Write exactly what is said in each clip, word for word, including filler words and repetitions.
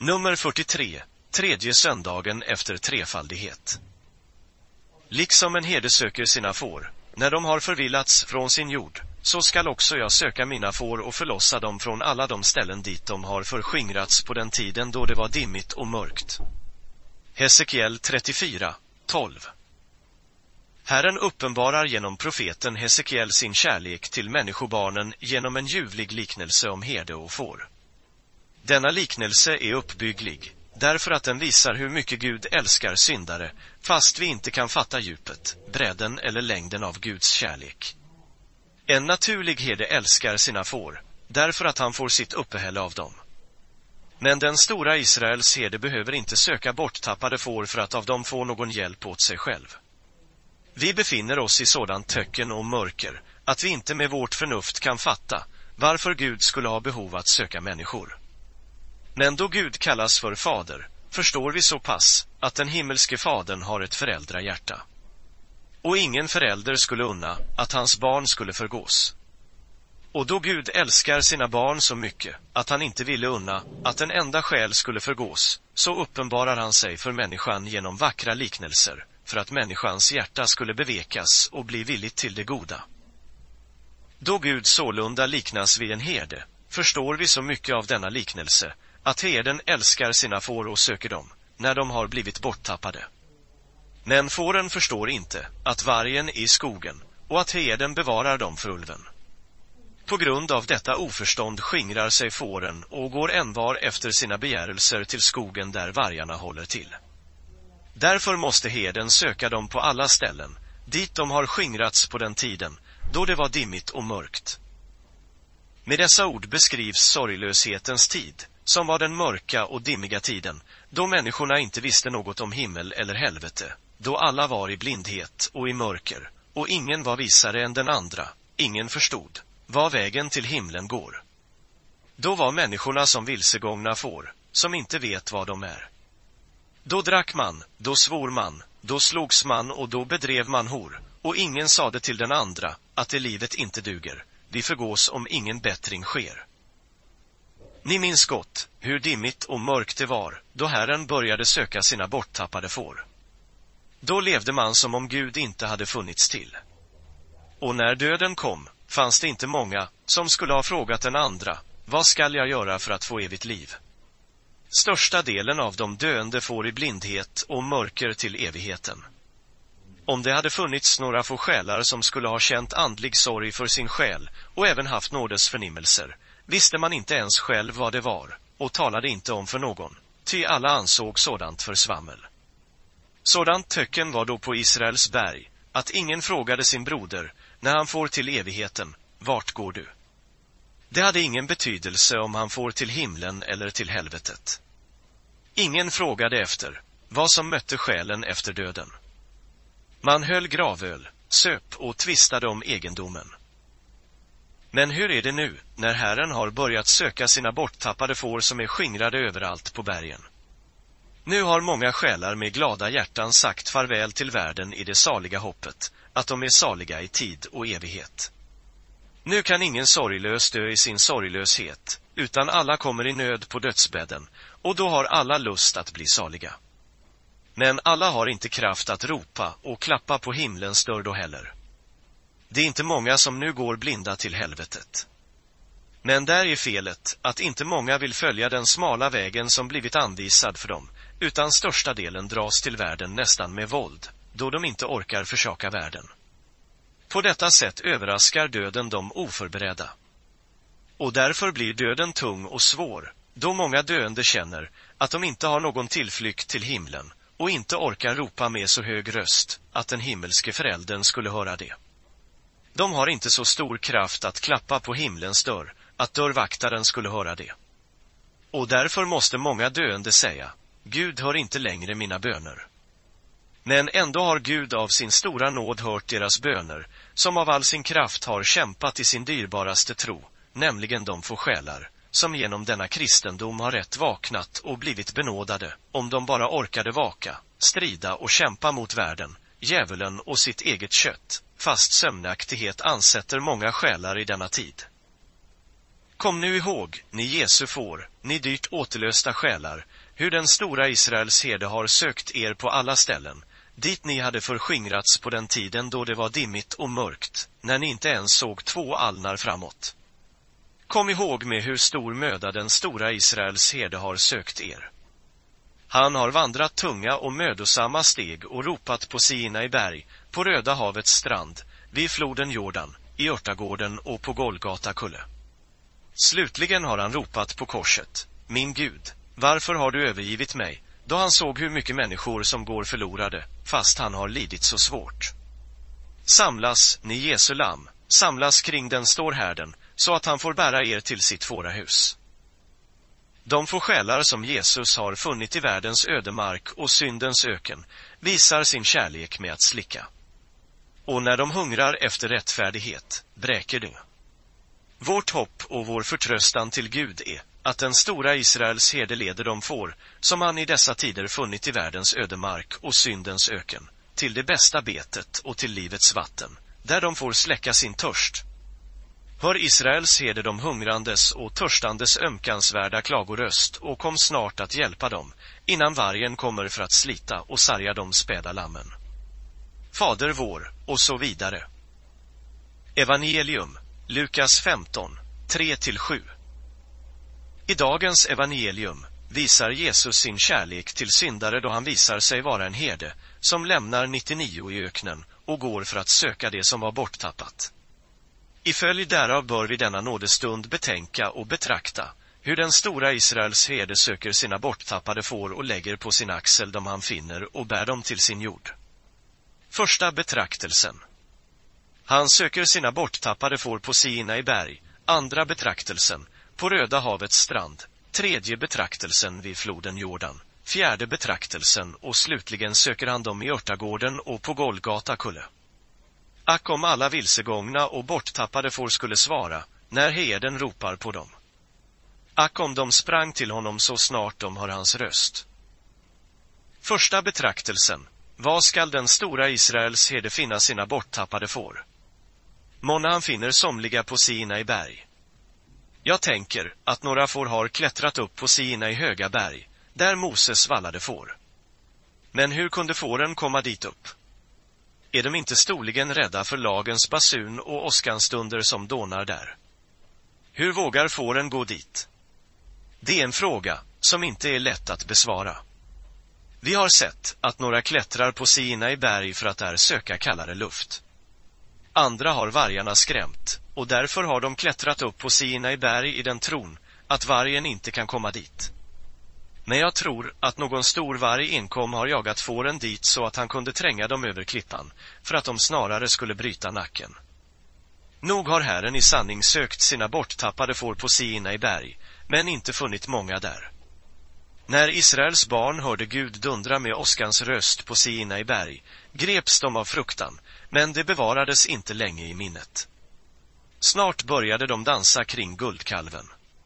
Nummer fyrtiotre. Tredje söndagen efter trefaldighet. Liksom en herde söker sina får, när de har förvillats från sin jord, så skall också jag söka mina får och förlossa dem från alla de ställen dit de har förskingrats på den tiden då det var dimmigt och mörkt. Hesekiel trettiofyra, tolv. Herren uppenbarar genom profeten Hesekiel sin kärlek till människobarnen genom en ljuvlig liknelse om herde och får. Denna liknelse är uppbygglig, därför att den visar hur mycket Gud älskar syndare, fast vi inte kan fatta djupet, bredden eller längden av Guds kärlek. En naturlig herde älskar sina får, därför att han får sitt uppehälle av dem. Men den stora Israels herde behöver inte söka borttappade får för att av dem få någon hjälp åt sig själv. Vi befinner oss i sådant töcken och mörker, att vi inte med vårt förnuft kan fatta varför Gud skulle ha behov att söka människor. Men då Gud kallas för fader, förstår vi så pass att den himmelske fadern har ett föräldrahjärta. Och ingen förälder skulle unna att hans barn skulle förgås. Och då Gud älskar sina barn så mycket att han inte ville unna att en enda själ skulle förgås, så uppenbarar han sig för människan genom vackra liknelser, för att människans hjärta skulle bevekas och bli villigt till det goda. Då Gud sålunda liknas vid en herde, förstår vi så mycket av denna liknelse, att herden älskar sina får och söker dem, när de har blivit borttappade. Men fåren förstår inte att vargen är i skogen, och att herden bevarar dem för ulven. På grund av detta oförstånd skingrar sig fåren och går envar efter sina begärelser till skogen där vargarna håller till. Därför måste herden söka dem på alla ställen, dit de har skingrats på den tiden, då det var dimmigt och mörkt. Med dessa ord beskrivs sorglöshetens tid, som var den mörka och dimmiga tiden, då människorna inte visste något om himmel eller helvete, då alla var i blindhet och i mörker, och ingen var visare än den andra, ingen förstod vad vägen till himlen går. Då var människorna som vilsegångna får, som inte vet vad de är. Då drack man, då svor man, då slogs man och då bedrev man hor, och ingen sade till den andra att det livet inte duger, vi förgås om ingen bättring sker. Ni minns gott hur dimmigt och mörkt det var, då Herren började söka sina borttappade får. Då levde man som om Gud inte hade funnits till. Och när döden kom, fanns det inte många som skulle ha frågat den andra, vad skall jag göra för att få evigt liv? Största delen av de döende får i blindhet och mörker till evigheten. Om det hade funnits några få själar som skulle ha känt andlig sorg för sin själ och även haft nådes förnimmelser, visste man inte ens själv vad det var och talade inte om för någon, ty alla ansåg sådant för svammel. Sådant töcken var då på Israels berg, att ingen frågade sin broder, när han får till evigheten, vart går du? Det hade ingen betydelse om han får till himlen eller till helvetet. Ingen frågade efter vad som mötte själen efter döden. Man höll gravöl, söp och tvistade om egendomen. Men hur är det nu, när Herren har börjat söka sina borttappade får som är skingrade överallt på bergen? Nu har många själar med glada hjärtan sagt farväl till världen i det saliga hoppet, att de är saliga i tid och evighet. Nu kan ingen sorglös dö i sin sorglöshet, utan alla kommer i nöd på dödsbädden, och då har alla lust att bli saliga. Men alla har inte kraft att ropa och klappa på himlens dörr då heller. Det är inte många som nu går blinda till helvetet. Men där är felet, att inte många vill följa den smala vägen som blivit anvisad för dem, utan största delen dras till världen nästan med våld, då de inte orkar försaka världen. På detta sätt överraskar döden dem oförberedda. Och därför blir döden tung och svår, då många döende känner att de inte har någon tillflykt till himlen och inte orkar ropa med så hög röst att den himmelske föräldern skulle höra det. De har inte så stor kraft att klappa på himlens dörr att dörrvaktaren skulle höra det. Och därför måste många döende säga, Gud hör inte längre mina böner. Men ändå har Gud av sin stora nåd hört deras böner, som av all sin kraft har kämpat i sin dyrbaraste tro, nämligen de få själar, som genom denna kristendom har rätt vaknat och blivit benådade, om de bara orkade vaka, strida och kämpa mot världen, djävulen och sitt eget kött, fast sömnaktighet ansätter många själar i denna tid. Kom nu ihåg, ni Jesu får, ni dyrt återlösta själar, hur den stora Israels herde har sökt er på alla ställen, dit ni hade förskingrats på den tiden då det var dimmigt och mörkt, när ni inte ens såg två alnar framåt. Kom ihåg med hur stor möda den stora Israels herde har sökt er. Han har vandrat tunga och mödosamma steg och ropat på Sinai berg, på Röda havets strand, vid floden Jordan, i örtagården och på Golgata kulle. Slutligen har han ropat på korset, min Gud, varför har du övergivit mig, då han såg hur mycket människor som går förlorade, fast han har lidit så svårt. Samlas, ni Jesu lamm, samlas kring den stårhärden, så att han får bära er till sitt fårahus. De få själar som Jesus har funnit i världens ödemark och syndens öken visar sin kärlek med att slicka. Och när de hungrar efter rättfärdighet, bräker det. Vårt hopp och vår förtröstan till Gud är att den stora Israels herde leder de får, som han i dessa tider funnit i världens ödemark och syndens öken, till det bästa betet och till livets vatten, där de får släcka sin törst. Hör Israels herde de hungrandes och törstandes ömkansvärda klagoröst och kom snart att hjälpa dem, innan vargen kommer för att slita och sarga de späda lammen. Fader vår, och så vidare. Evangelium, Lukas femton, tre till sju. I dagens evangelium visar Jesus sin kärlek till syndare då han visar sig vara en herde som lämnar nittionio i öknen och går för att söka det som var borttappat. I följd därav bör vi denna nådestund betänka och betrakta hur den stora Israels herde söker sina borttappade får och lägger på sin axel dem han finner och bär dem till sin jord. Första betraktelsen. Han söker sina borttappade får på Sinai berg. Andra betraktelsen, på Röda havets strand. Tredje betraktelsen vid floden Jordan. Fjärde betraktelsen och slutligen söker han dem i örtagården och på Golgata kulle. Ack om alla vilsegångna och borttappade får skulle svara, när herden ropar på dem. Ack om de sprang till honom så snart de hör hans röst. Första betraktelsen. Vad skall den stora Israels herde finna sina borttappade får? Månne han finner somliga på Sinai berg. Jag tänker att några får har klättrat upp på Sinai höga berg, där Moses vallade får. Men hur kunde fåren komma dit upp? Är de inte storligen rädda för lagens basun och åskanstunder som dånar där? Hur vågar fåren gå dit? Det är en fråga som inte är lätt att besvara. Vi har sett att några klättrar på Sinai berg för att där söka kallare luft. Andra har vargarna skrämt, och därför har de klättrat upp på Sinai berg i den tron att vargen inte kan komma dit. Men jag tror att någon stor varg enkom har jagat fåren dit så att han kunde tränga dem över klippan, för att de snarare skulle bryta nacken. Nog har Herren i sanning sökt sina borttappade får på Sinai berg, men inte funnit många där. När Israels barn hörde Gud dundra med åskans röst på Sinai berg, greps de av fruktan, men det bevarades inte länge i minnet. Snart började de dansa kring guldkalven.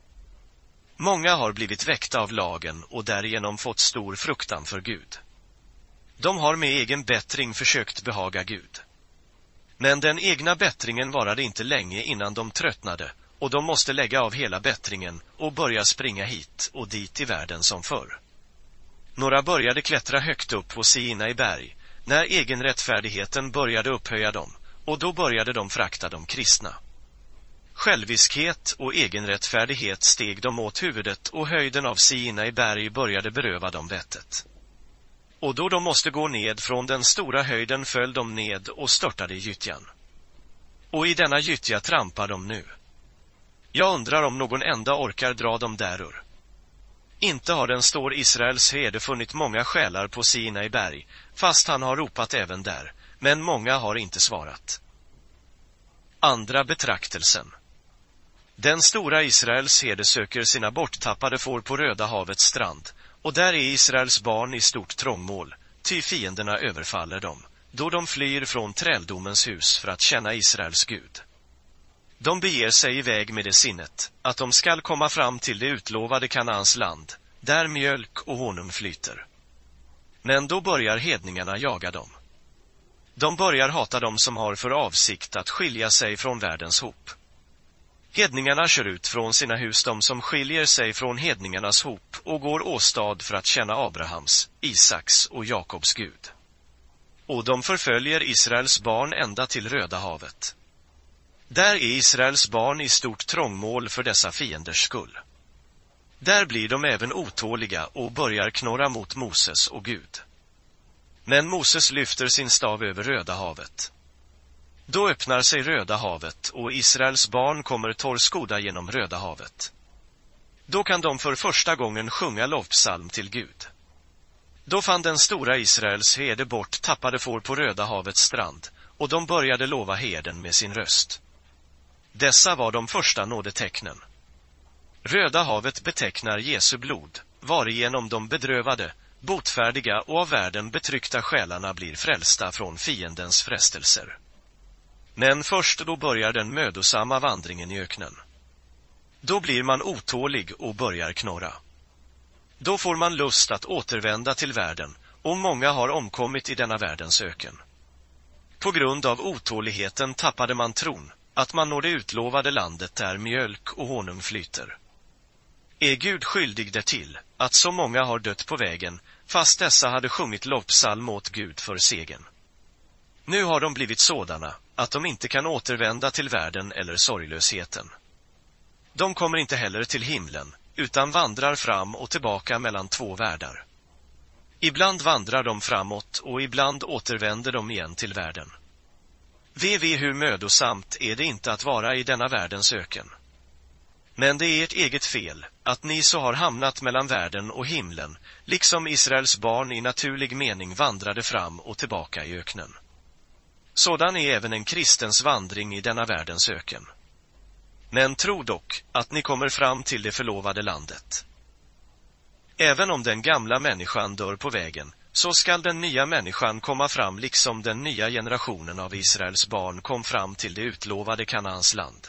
Många har blivit väckta av lagen och därigenom fått stor fruktan för Gud. De har med egen bättring försökt behaga Gud. Men den egna bättringen varade inte länge innan de tröttnade, och de måste lägga av hela bättringen och börja springa hit och dit i världen som förr. Några började klättra högt upp på Sinai berg, när egenrättfärdigheten började upphöja dem, och då började de frakta de kristna. Själviskhet och egenrättfärdighet steg dem åt huvudet och höjden av Sinai berg började beröva dem vettet. Och då de måste gå ned från den stora höjden föll de ned och störtade i gyttjan. Och i denna gyttja trampar de nu. Jag undrar om någon enda orkar dra dem därur. Inte har den stor Israels herde funnit många själar på Sinai berg, fast han har ropat även där, men många har inte svarat. Andra betraktelsen. Den stora Israels herde söker sina borttappade får på Röda havets strand, och där är Israels barn i stort trångmål, ty fienderna överfaller dem, då de flyr från träldomens hus för att känna Israels Gud. De beger sig iväg med det sinnet, att de skall komma fram till det utlovade Kanaans land, där mjölk och honung flyter. Men då börjar hedningarna jaga dem. De börjar hata dem som har för avsikt att skilja sig från världens hop. Hedningarna kör ut från sina hus, de som skiljer sig från hedningarnas hop, och går åstad för att känna Abrahams, Isaks och Jakobs Gud. Och de förföljer Israels barn ända till Röda havet. Där är Israels barn i stort trångmål för dessa fienders skull. Där blir de även otåliga och börjar knorra mot Moses och Gud. Men Moses lyfter sin stav över Röda havet. Då öppnar sig Röda havet och Israels barn kommer torrskodda genom Röda havet. Då kan de för första gången sjunga lovpsalm till Gud. Då fann den stora Israels herde bort tappade får på Röda havets strand, och de började lova herden med sin röst. Dessa var de första nådetecknen. Röda havet betecknar Jesu blod, varigenom de bedrövade, botfärdiga och av världen betryckta själarna blir frälsta från fiendens frestelser. Men först då börjar den mödosamma vandringen i öknen. Då blir man otålig och börjar knorra. Då får man lust att återvända till världen, och många har omkommit i denna världens öken. På grund av otåligheten tappade man tron att man når det utlovade landet där mjölk och honung flyter. Är Gud skyldig därtill att så många har dött på vägen, fast dessa hade sjungit lovpsalm åt Gud för segern? Nu har de blivit sådana att de inte kan återvända till världen eller sorglösheten. De kommer inte heller till himlen, utan vandrar fram och tillbaka mellan två världar. Ibland vandrar de framåt och ibland återvänder de igen till världen. Ve ve hur mödosamt är det inte att vara i denna världens öken. Men det är ert eget fel att ni så har hamnat mellan världen och himlen, liksom Israels barn i naturlig mening vandrade fram och tillbaka i öknen. Sådan är även en kristens vandring i denna världens öken. Men tro dock att ni kommer fram till det förlovade landet. Även om den gamla människan dör på vägen, så skall den nya människan komma fram liksom den nya generationen av Israels barn kom fram till det utlovade Kanaans land.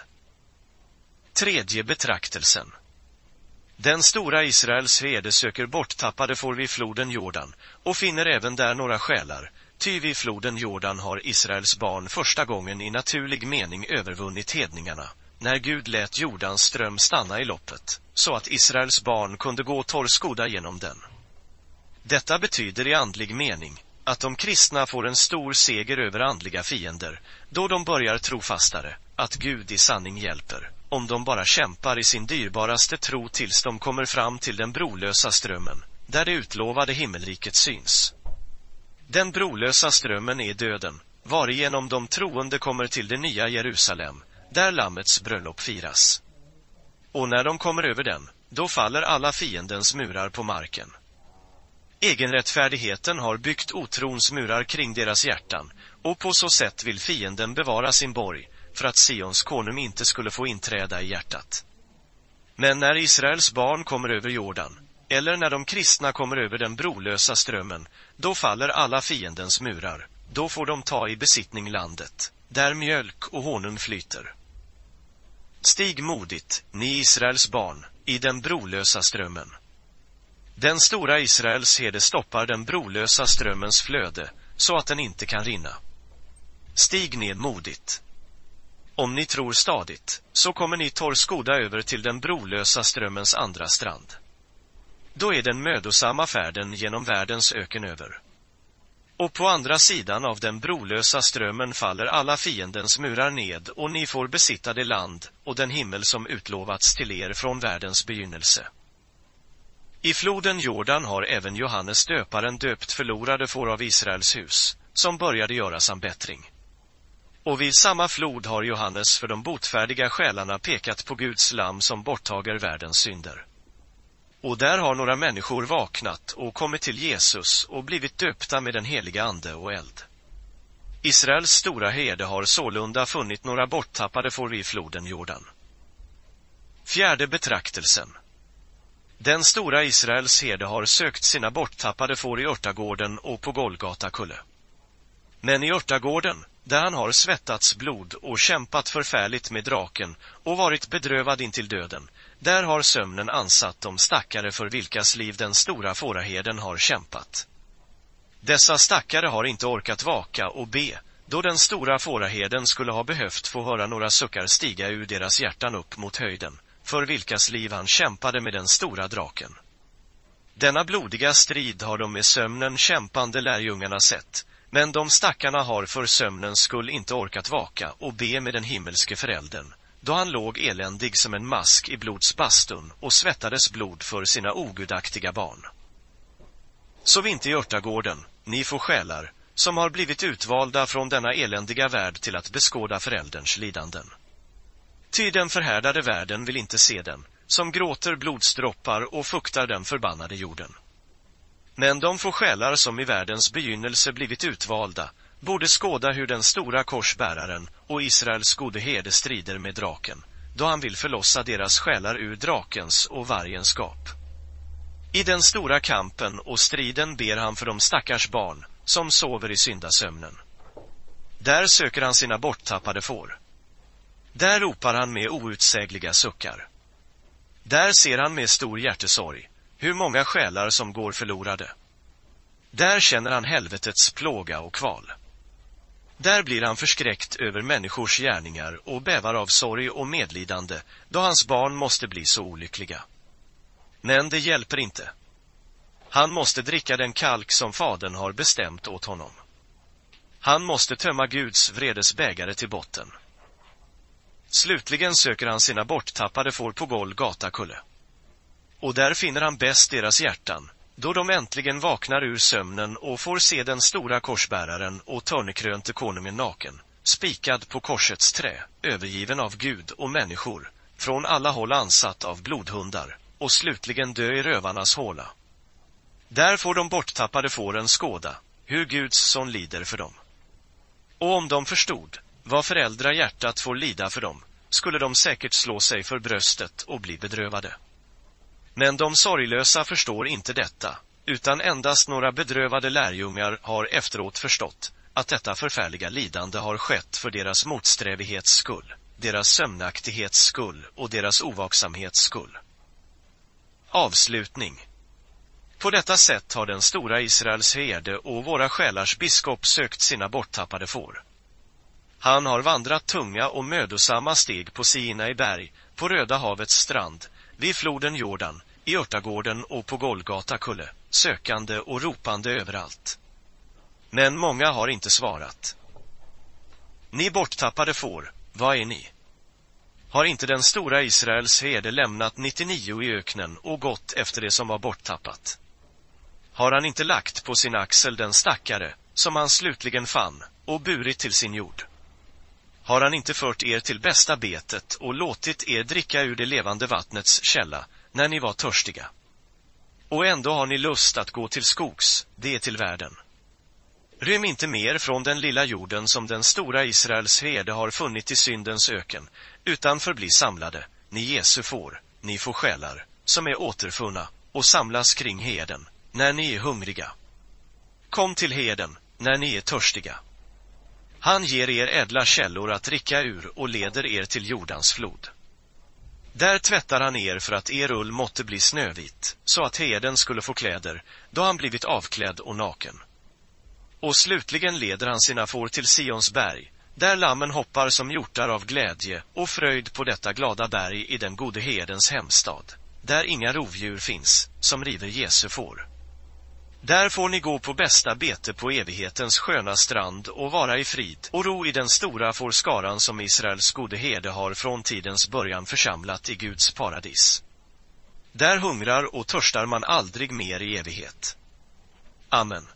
Tredje betraktelsen. Den stora Israels herde söker borttappade får vid floden Jordan och finner även där några själar, ty vid floden Jordan har Israels barn första gången i naturlig mening övervunnit hedningarna, när Gud lät Jordans ström stanna i loppet, så att Israels barn kunde gå torrskodda genom den. Detta betyder i andlig mening att de kristna får en stor seger över andliga fiender, då de börjar tro fastare att Gud i sanning hjälper, om de bara kämpar i sin dyrbaraste tro tills de kommer fram till den brolösa strömmen, där det utlovade himmelriket syns. Den brolösa strömmen är döden, varigenom de troende kommer till det nya Jerusalem, där lammets bröllop firas. Och när de kommer över den, då faller alla fiendens murar på marken. Egenrättfärdigheten har byggt otrons murar kring deras hjärtan, och på så sätt vill fienden bevara sin borg, för att Sions konung inte skulle få inträda i hjärtat. Men när Israels barn kommer över Jordan, eller när de kristna kommer över den brolösa strömmen, då faller alla fiendens murar, då får de ta i besittning landet, där mjölk och honung flyter. Stig modigt, ni Israels barn, i den brolösa strömmen. Den stora Israels herde stoppar den brolösa strömmens flöde, så att den inte kan rinna. Stig ned modigt. Om ni tror stadigt, så kommer ni torrskodda över till den brolösa strömmens andra strand. Då är den mödosamma färden genom världens öken över. Och på andra sidan av den brolösa strömmen faller alla fiendens murar ned, och ni får besitta det land och den himmel som utlovats till er från världens begynnelse. I floden Jordan har även Johannes döparen döpt förlorade får av Israels hus, som började göra sambättring. Och vid samma flod har Johannes för de botfärdiga själarna pekat på Guds lamm som borttager världens synder. Och där har några människor vaknat och kommit till Jesus och blivit döpta med den heliga ande och eld. Israels stora herde har sålunda funnit några borttappade får vid floden Jordan. Fjärde betraktelsen. Den stora Israels herde har sökt sina borttappade får i örtagården och på Golgata kulle. Men i örtagården, där han har svettats blod och kämpat förfärligt med draken och varit bedrövad intill döden, där har sömnen ansatt de stackare för vilkas liv den stora fåraherden har kämpat. Dessa stackare har inte orkat vaka och be, då den stora fåraherden skulle ha behövt få höra några suckar stiga ur deras hjärtan upp mot höjden, för vilkas liv han kämpade med den stora draken. Denna blodiga strid har de med sömnen kämpande lärjungarna sett, men de stackarna har för sömnens skull inte orkat vaka och be med den himmelske föräldern, då han låg eländig som en mask i blodsbastun och svettades blod för sina ogudaktiga barn. Sov inte i örtagården, ni får själar, som har blivit utvalda från denna eländiga värld till att beskåda förälderns lidanden. Ty den förhärdade världen vill inte se den, som gråter blodsdroppar och fuktar den förbannade jorden. Men de få själar som i världens begynnelse blivit utvalda borde skåda hur den stora korsbäraren och Israels gode herde strider med draken, då han vill förlossa deras själar ur drakens och vargens skap. I den stora kampen och striden ber han för de stackars barn som sover i syndasömnen. Där söker han sina borttappade får. Där ropar han med outsägliga suckar. Där ser han med stor hjärtesorg hur många själar som går förlorade. Där känner han helvetets plåga och kval. Där blir han förskräckt över människors gärningar och bävar av sorg och medlidande, då hans barn måste bli så olyckliga. Men det hjälper inte. Han måste dricka den kalk som fadern har bestämt åt honom. Han måste tömma Guds vredes bägare till botten. Slutligen söker han sina borttappade får på Golgata kulle. Och där finner han bäst deras hjärtan, då de äntligen vaknar ur sömnen och får se den stora korsbäraren och törnekrönte konungen naken, spikad på korsets trä, övergiven av Gud och människor, från alla håll ansatt av blodhundar, och slutligen dö i rövarnas håla. Där får de borttappade fåren skåda hur Guds son lider för dem. Och om de förstod vad föräldrahjärtat får lida för dem, skulle de säkert slå sig för bröstet och bli bedrövade. Men de sorglösa förstår inte detta, utan endast några bedrövade lärjungar har efteråt förstått att detta förfärliga lidande har skett för deras motsträvighets skull, deras sömnaktighets skull och deras ovaksamhets skull. Avslutning. På detta sätt har den stora Israels herde och våra själars biskop sökt sina borttappade får. Han har vandrat tunga och mödosamma steg på Sinai berg, på Röda havets strand, vid floden Jordan, i örtagården och på Golgata kulle, sökande och ropande överallt. Men många har inte svarat. Ni borttappade får, vad är ni? Har inte den stora Israels herde lämnat nittionio i öknen och gått efter det som var borttappat? Har han inte lagt på sin axel den stackare, som han slutligen fann, och burit till sin jord? Har han inte fört er till bästa betet och låtit er dricka ur det levande vattnets källa, när ni var törstiga? Och ändå har ni lust att gå till skogs, det är till världen. Rym inte mer från den lilla jorden som den stora Israels herde har funnit i syndens öken, utan förbli samlade, ni Jesu får, ni får själar, som är återfunna, och samlas kring herden, när ni är hungriga. Kom till herden, när ni är törstiga. Han ger er ädla källor att dricka ur och leder er till Jordans flod. Där tvättar han er för att er ull måtte bli snövit, så att herden skulle få kläder, då han blivit avklädd och naken. Och slutligen leder han sina får till Sions berg, där lammen hoppar som hjortar av glädje och fröjd på detta glada berg i den gode herdens hemstad, där inga rovdjur finns, som river Jesu får. Där får ni gå på bästa bete på evighetens sköna strand och vara i frid och ro i den stora fårskaran som Israels gode herde har från tidens början församlat i Guds paradis. Där hungrar och törstar man aldrig mer i evighet. Amen.